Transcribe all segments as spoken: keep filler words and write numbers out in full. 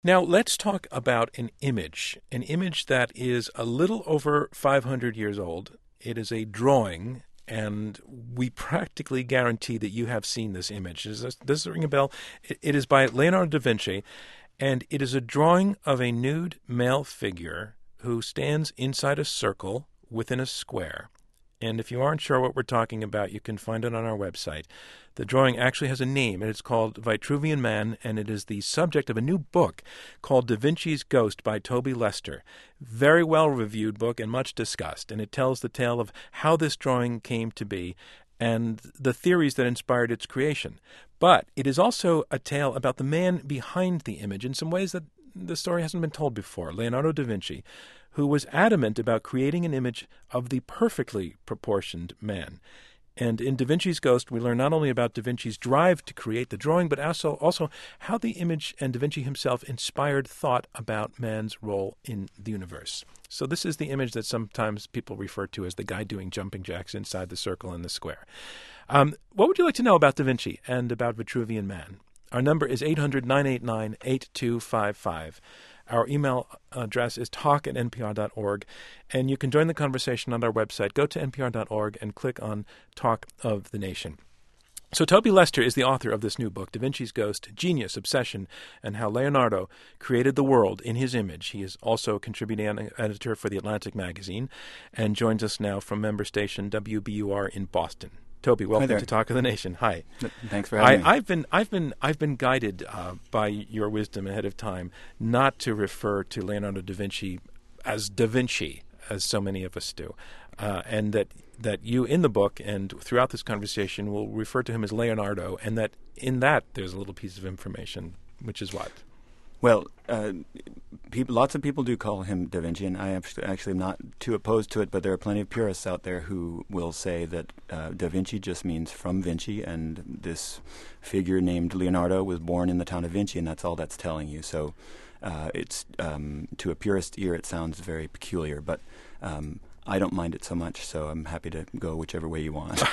Now, let's talk about an image, an image that is a little over five hundred years old. It is a drawing, and we practically guarantee that you have seen this image. Does this, does this ring a bell? It, it is by Leonardo da Vinci, and it is a drawing of a nude male figure who stands inside a circle within a square. And if you aren't sure what we're talking about, you can find it on our website. The drawing actually has a name, and it's called Vitruvian Man, and it is the subject of a new book called Da Vinci's Ghost by Toby Lester. Very well-reviewed book and much discussed, and it tells the tale of how this drawing came to be and the theories that inspired its creation. But it is also a tale about the man behind the image in some ways that the story hasn't been told before, Leonardo da Vinci, who was adamant about creating an image of the perfectly proportioned man. And in Da Vinci's Ghost, we learn not only about Da Vinci's drive to create the drawing, but also, also how the image and Da Vinci himself inspired thought about man's role in the universe. So this is the image that sometimes people refer to as the guy doing jumping jacks inside the circle in the square. Um, what would you like to know about Da Vinci and about Vitruvian Man? Our number is eight hundred, nine eight nine, eight two five five. Our email address is talk at n p r dot org, and you can join the conversation on our website. Go to n p r dot org and click on Talk of the Nation. So Toby Lester is the author of this new book, Da Vinci's Ghost, Genius, Obsession, and How Leonardo Created the World in His Image. He is also a contributing editor for The Atlantic magazine and joins us now from member station W B U R in Boston. Toby, welcome to Talk of the Nation. Hi. Thanks for having I, me. I've been, I've been, I've been guided uh, by your wisdom ahead of time not to refer to Leonardo da Vinci as Da Vinci, as so many of us do, uh, and that that you in the book and throughout this conversation will refer to him as Leonardo, and that in that there's a little piece of information, which is what. Well, uh, people, lots of people do call him Da Vinci, and I actually, actually am not too opposed to it, but there are plenty of purists out there who will say that uh, Da Vinci just means from Vinci, and this figure named Leonardo was born in the town of Vinci, and that's all that's telling you. So uh, it's um, to a purist ear, it sounds very peculiar, but um, I don't mind it so much, so I'm happy to go whichever way you want.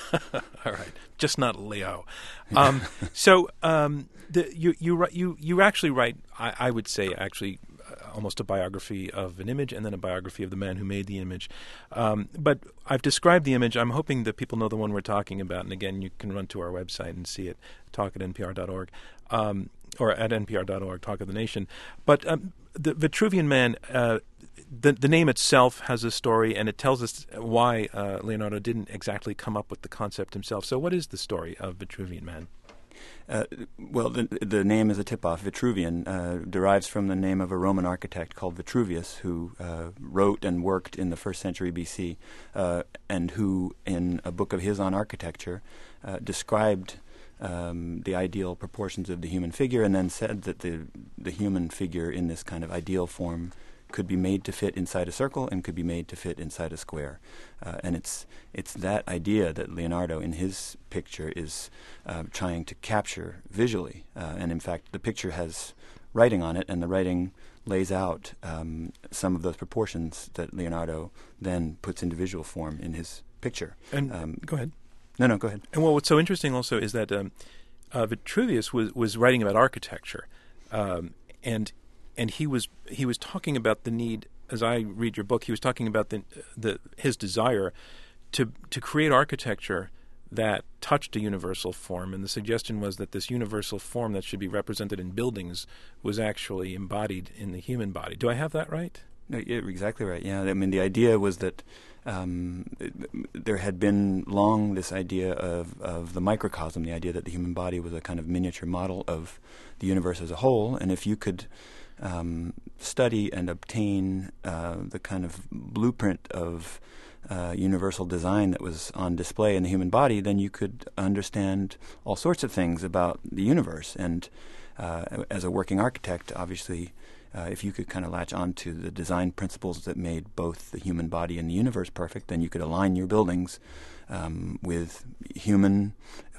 All right, just not Leo. Um, so um, the, you you you you actually write, I, I would say, actually, uh, almost a biography of an image, and then a biography of the man who made the image. Um, but I've described the image. I'm hoping that people know the one we're talking about. And again, you can run to our website and see it. Talk at n p r dot org, um, or at n p r dot org. Talk of the Nation. But um, the Vitruvian Man. Uh, The, the name itself has a story, and it tells us why uh, Leonardo didn't exactly come up with the concept himself. So what is the story of Vitruvian Man? Uh, well, the, the name is a tip-off. Vitruvian uh, derives from the name of a Roman architect called Vitruvius, who uh, wrote and worked in the first century B C, uh, and who, in a book of his on architecture, uh, described Um, the ideal proportions of the human figure, and then said that the the human figure in this kind of ideal form could be made to fit inside a circle and could be made to fit inside a square. Uh, and it's it's that idea that Leonardo, in his picture, is uh, trying to capture visually. Uh, and in fact, the picture has writing on it, and the writing lays out um, some of those proportions that Leonardo then puts into visual form in his picture. And um, go ahead. No, no, go ahead. And well, what's so interesting also is that um, uh, Vitruvius was, was writing about architecture, um, and and he was he was talking about the need. As I read your book, he was talking about the the his desire to to create architecture that touched a universal form, and the suggestion was that this universal form that should be represented in buildings was actually embodied in the human body. Do I have that right? No, you're exactly right. Yeah, I mean, the idea was that um, there had been long this idea of, of the microcosm, the idea that the human body was a kind of miniature model of the universe as a whole, and if you could um, study and obtain uh, the kind of blueprint of uh, universal design that was on display in the human body, then you could understand all sorts of things about the universe. And uh, as a working architect, obviously, Uh, if you could kind of latch on to the design principles that made both the human body and the universe perfect, then you could align your buildings um, with human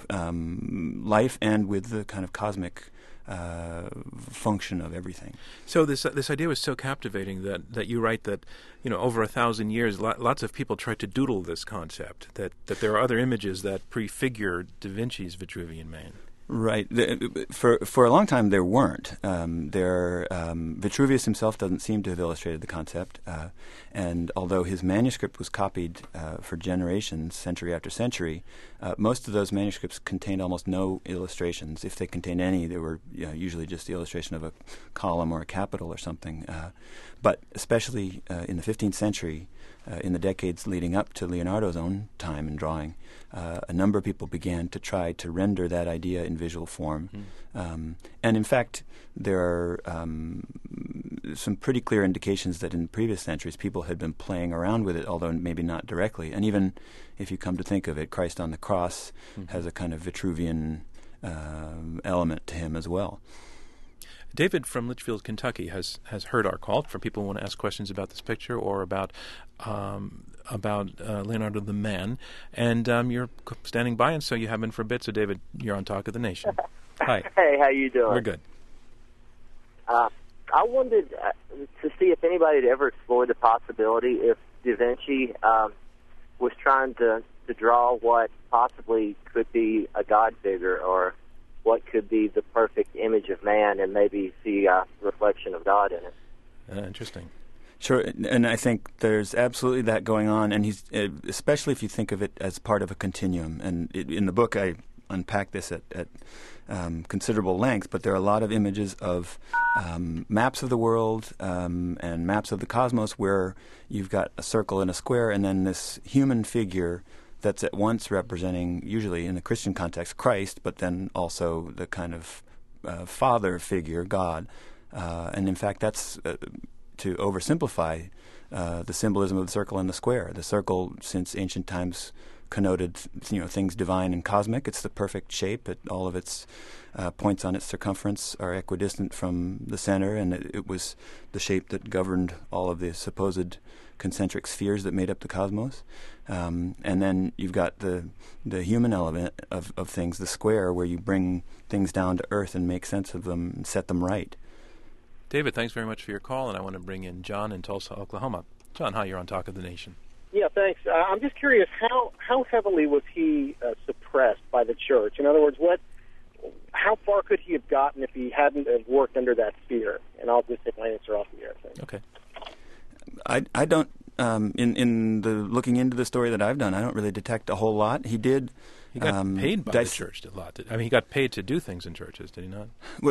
um, life and with the kind of cosmic uh, function of everything. So this uh, this idea was so captivating that, that you write that, you know, over a thousand years, lo- lots of people tried to doodle this concept, that, that there are other images that prefigure Da Vinci's Vitruvian Man. Right. The, for for a long time, there weren't. Um, there, um, Vitruvius himself doesn't seem to have illustrated the concept, uh, and although his manuscript was copied uh, for generations, century after century, uh, most of those manuscripts contained almost no illustrations. If they contained any, they were you know, usually just the illustration of a column or a capital or something. Uh, but especially uh, in the fifteenth century, uh, in the decades leading up to Leonardo's own time in drawing, Uh, a number of people began to try to render that idea in visual form. Mm. Um, and in fact, there are um, some pretty clear indications that in previous centuries people had been playing around with it, although maybe not directly. And even if you come to think of it, Christ on the cross mm-hmm. has a kind of Vitruvian uh, element to him as well. David from Litchfield, Kentucky, has, has heard our call for people who want to ask questions about this picture or about um, about uh, Leonardo the Man. And um, you're standing by, and so you have been for a bit. So, David, you're on Talk of the Nation. Hi. Hey, how you doing? We're good. Uh, I wanted uh, to see if anybody had ever explored the possibility if Da Vinci um, was trying to, to draw what possibly could be a God figure or what could be the perfect image of man and maybe see a reflection of God in it. Uh, interesting. Sure, and I think there's absolutely that going on, and he's uh, especially if you think of it as part of a continuum. And it, in the book, I unpack this at, at um, considerable length, but there are a lot of images of um, maps of the world um, and maps of the cosmos where you've got a circle and a square, and then this human figure that's at once representing, usually in the Christian context, Christ, but then also the kind of uh, father figure, God. Uh, and in fact, that's, uh, to oversimplify, uh, the symbolism of the circle and the square. The circle, since ancient times, connoted you know things divine and cosmic. It's the perfect shape. It, all of its uh, points on its circumference are equidistant from the center, and it, it was the shape that governed all of the supposed concentric spheres that made up the cosmos. Um, and then you've got the the human element of, of things, the square, where you bring things down to earth and make sense of them and set them right. David, thanks very much for your call, and I want to bring in John in Tulsa, Oklahoma. John, hi, you're on Talk of the Nation. Yeah, thanks. Uh, I'm just curious, how how heavily was he uh, suppressed by the church? In other words, what, how far could he have gotten if he hadn't have worked under that sphere? And I'll just take my answer off the air. Thanks. Okay. I I don't um, in in the looking into the story that I've done, I don't really detect a whole lot. He did. He got um, paid by dis- the church a lot. I mean, he got paid to do things in churches, did he not?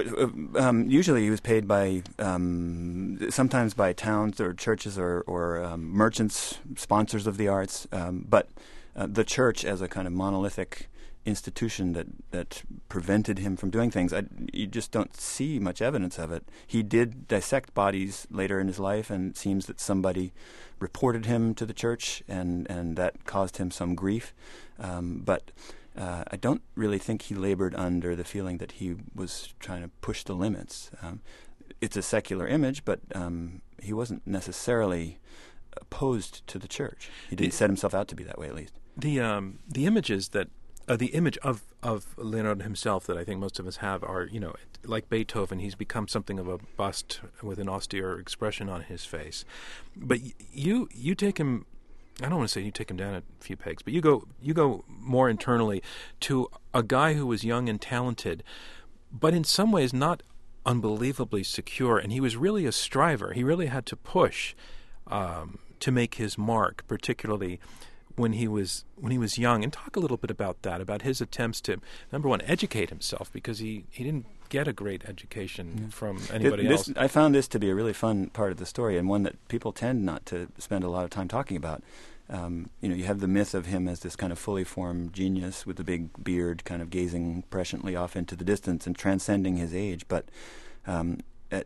Um, usually he was paid by, um, sometimes by towns or churches or, or um, merchants, sponsors of the arts. Um, but uh, the church as a kind of monolithic institution that, that prevented him from doing things, I, you just don't see much evidence of it. He did dissect bodies later in his life, and it seems that somebody reported him to the church, and, and that caused him some grief. Um, but uh, I don't really think he labored under the feeling that he was trying to push the limits. Um, it's a secular image, but um, he wasn't necessarily opposed to the church. He didn't set himself out to be that way, at least. The um, the images that uh, the image of of Leonardo himself that I think most of us have are, you know, like Beethoven, he's become something of a bust with an austere expression on his face. But y- you you take him. I don't want to say you take him down a few pegs, but you go you go more internally to a guy who was young and talented, but in some ways not unbelievably secure, and he was really a striver. He really had to push um, to make his mark, particularly when he was when he was young. And talk a little bit about that, about his attempts to, number one, educate himself, because he, he didn't get a great education yeah. from anybody this, else. I found this to be a really fun part of the story, and one that people tend not to spend a lot of time talking about. Um, you know, you have the myth of him as this kind of fully formed genius with the big beard, kind of gazing presciently off into the distance and transcending his age. But um, at,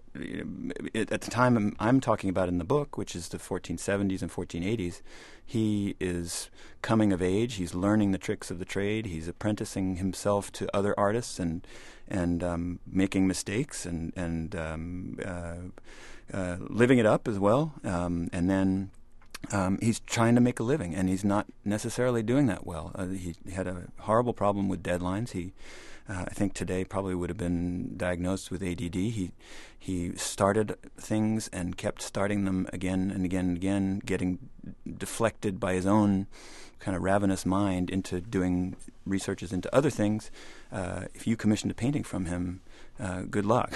at the time I'm, I'm talking about in the book, which is the fourteen seventies and fourteen eighties, he is coming of age. He's learning the tricks of the trade. He's apprenticing himself to other artists and and um, making mistakes and and um, uh, uh, living it up as well. Um, and then um, he's trying to make a living, and he's not necessarily doing that well. Uh, he had a horrible problem with deadlines. He uh, I think today probably would have been diagnosed with A D D. He he started things and kept starting them again and again and again, getting deflected by his own kind of ravenous mind into doing researches into other things. Uh, if you commissioned a painting from him, uh, good luck.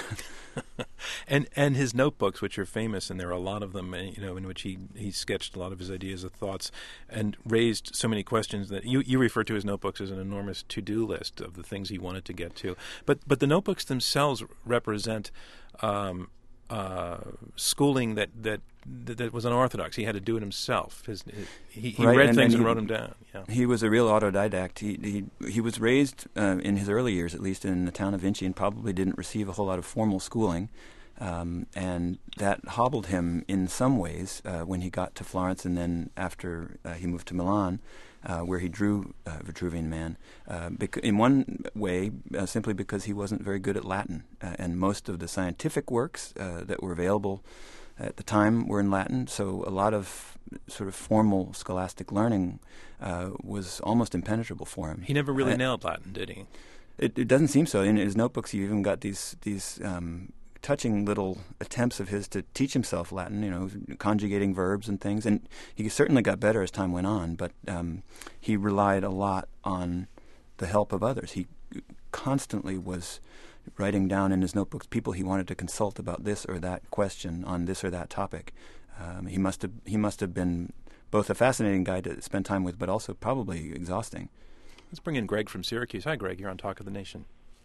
and and his notebooks, which are famous, and there are a lot of them, you know, in which he, he sketched a lot of his ideas and thoughts, and raised so many questions that you you refer to his notebooks as an enormous to-do list of the things he wanted to get to. But but the notebooks themselves represent um, uh, schooling that, that that that was unorthodox. He had to do it himself. His, his, he he right, read and, things and, and he, wrote them down. Yeah. He was a real autodidact. He he he was raised uh, in his early years, at least in the town of Vinci, and probably didn't receive a whole lot of formal schooling, um, and that hobbled him in some ways uh, when he got to Florence, and then after uh, he moved to Milan, uh, where he drew uh, Vitruvian Man. Uh, bec- in one way, uh, simply because he wasn't very good at Latin, uh, and most of the scientific works uh, that were available at the time were in Latin, so a lot of sort of formal scholastic learning uh, was almost impenetrable for him. He never really uh, nailed Latin, did he? It, it doesn't seem so. In his notebooks, you even got these these um, touching little attempts of his to teach himself Latin, you know, conjugating verbs and things, and he certainly got better as time went on, but um, he relied a lot on the help of others. He constantly was writing down in his notebooks people he wanted to consult about this or that question on this or that topic. Um, he must have he must have been both a fascinating guy to spend time with, but also probably exhausting. Let's bring in Greg from Syracuse. Hi, Greg. You're on Talk of the Nation.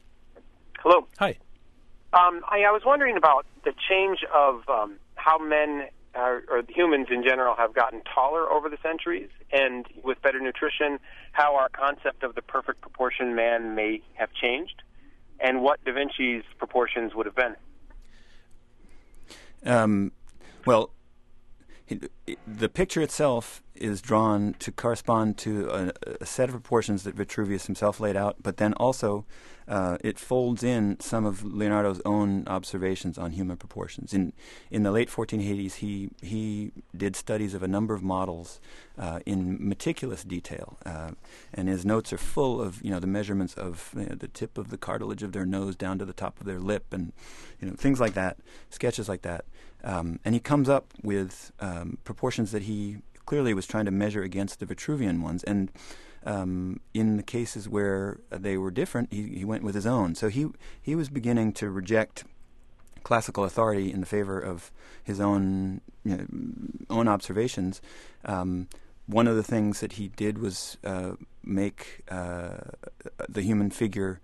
Hello. Hi. Um, I, I was wondering about the change of um, how men are, or humans in general have gotten taller over the centuries, and with better nutrition, how our concept of the perfect proportioned man may have changed, and what Da Vinci's proportions would have been. Um, well, it, it, the picture itself is drawn to correspond to a, a set of proportions that Vitruvius himself laid out, but then also uh, it folds in some of Leonardo's own observations on human proportions. In in the late fourteen eighties, he he did studies of a number of models uh, in meticulous detail, uh, and his notes are full of you know the measurements of you know, the tip of the cartilage of their nose down to the top of their lip, and you know things like that, sketches like that, um, and he comes up with um, proportions that he clearly was trying to measure against the Vitruvian ones, and um, in the cases where they were different, he, he went with his own. So he he was beginning to reject classical authority in the favor of his own you know, own observations. Um, one of the things that he did was uh, make uh, the human figure,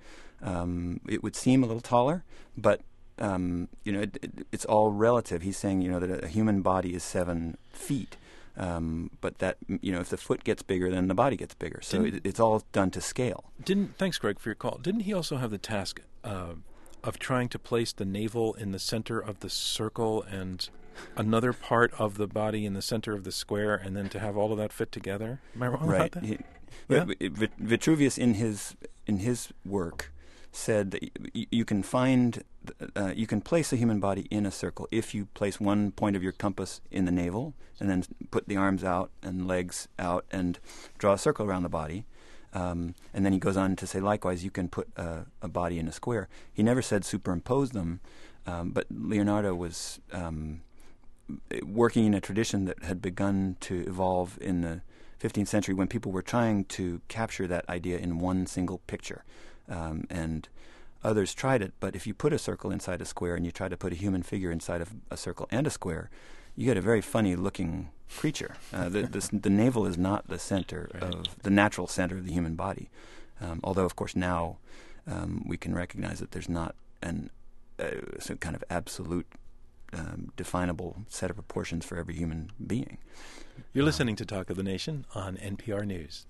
um, it would seem a little taller, but um, you know it, it, it's all relative. He's saying you know that a human body is seven feet. Um, but that you know, if the foot gets bigger, then the body gets bigger. So it, it's all done to scale. Didn't thanks, Greg, for your call. Didn't he also have the task uh, of trying to place the navel in the center of the circle and another part of the body in the center of the square, and then to have all of that fit together? Am I wrong right. about that? He, yeah? Vitruvius, in his in his work, said that y- you can find uh, you can place a human body in a circle if you place one point of your compass in the navel and then put the arms out and legs out and draw a circle around the body. Um, and then he goes on to say, likewise, you can put a, a body in a square. He never said superimpose them, um, but Leonardo was um, working in a tradition that had begun to evolve in the fifteenth century when people were trying to capture that idea in one single picture. Um, and others tried it, but if you put a circle inside a square and you try to put a human figure inside of a circle and a square, you get a very funny-looking creature. Uh, the, the, the navel is not the center right. of the natural center of the human body. Um, although, of course, now um, we can recognize that there's not an uh, some kind of absolute um, definable set of proportions for every human being. You're listening to Talk of the Nation on N P R News.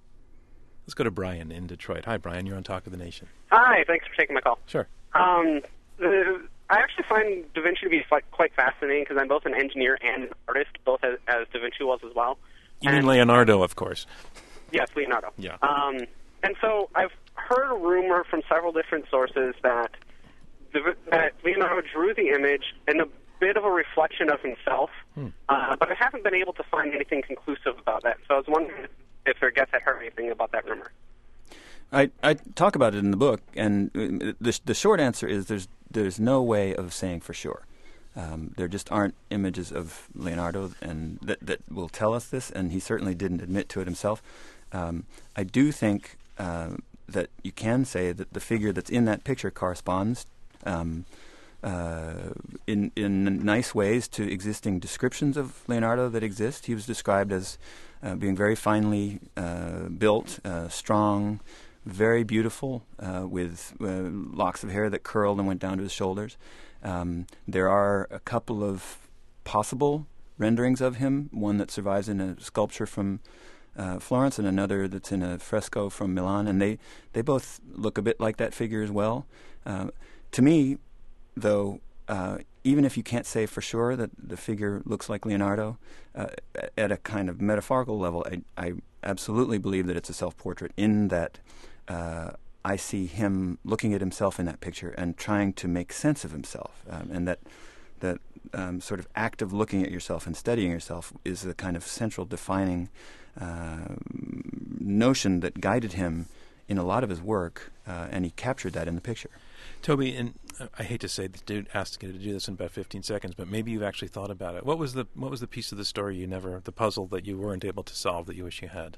Let's go to Brian in Detroit. Hi, Brian. You're on Talk of the Nation. Hi. Thanks for taking my call. Sure. Um, the, I actually find Da Vinci to be quite fascinating because I'm both an engineer and an artist, both as, as Da Vinci was as well. You and, mean Leonardo, of course. Yes, Leonardo. Yeah. Um, and so I've heard a rumor from several different sources that, the, that Leonardo drew the image in a bit of a reflection of himself, hmm. uh, but I haven't been able to find anything conclusive about that. So I was wondering if their guests had heard anything about that rumor. I, I talk about it in the book, and the, the short answer is there's there's no way of saying for sure. Um, there just aren't images of Leonardo and that, that will tell us this, and he certainly didn't admit to it himself. Um, I do think uh, that you can say that the figure that's in that picture corresponds um, uh, in in nice ways to existing descriptions of Leonardo that exist. He was described as uh, being very finely uh, built, uh, strong, very beautiful, uh, with uh, locks of hair that curled and went down to his shoulders. Um, there are a couple of possible renderings of him, one that survives in a sculpture from uh, Florence and another that's in a fresco from Milan, and they, they both look a bit like that figure as well. Uh, to me, though, uh, even if you can't say for sure that the figure looks like Leonardo, uh, at a kind of metaphorical level, I, I absolutely believe that it's a self-portrait in that uh, I see him looking at himself in that picture and trying to make sense of himself, um, and that that um, sort of act of looking at yourself and studying yourself is the kind of central defining uh, notion that guided him in a lot of his work, uh, and he captured that in the picture. Toby, and I hate to say this dude asked you to do this in about fifteen seconds, but maybe you've actually thought about it. What was the what was the piece of the story you never, the puzzle that you weren't able to solve that you wish you had?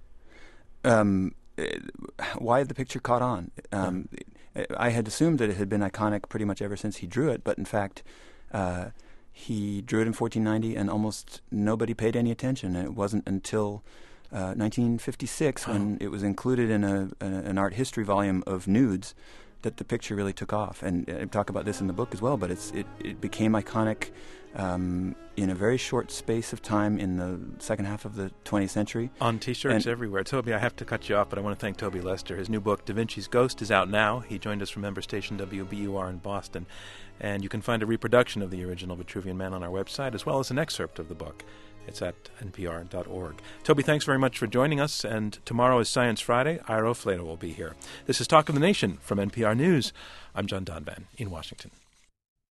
Um. Why the picture caught on. Um, I had assumed that it had been iconic pretty much ever since he drew it, but in fact, uh, he drew it in fourteen ninety, and almost nobody paid any attention. And it wasn't until uh, nineteen fifty-six, oh. when it was included in a, a, an art history volume of nudes, that the picture really took off. And I talk about this in the book as well, but it's it, it became iconic um, in a very short space of time in the second half of the twentieth century. On T-shirts and everywhere. Toby, I have to cut you off, but I want to thank Toby Lester. His new book, Da Vinci's Ghost, is out now. He joined us from member station W B U R in Boston. And you can find a reproduction of the original Vitruvian Man on our website, as well as an excerpt of the book. It's at N P R dot org. Toby, thanks very much for joining us, and tomorrow is Science Friday. Iro Flato will be here. This is Talk of the Nation from N P R News. I'm John Donvan in Washington.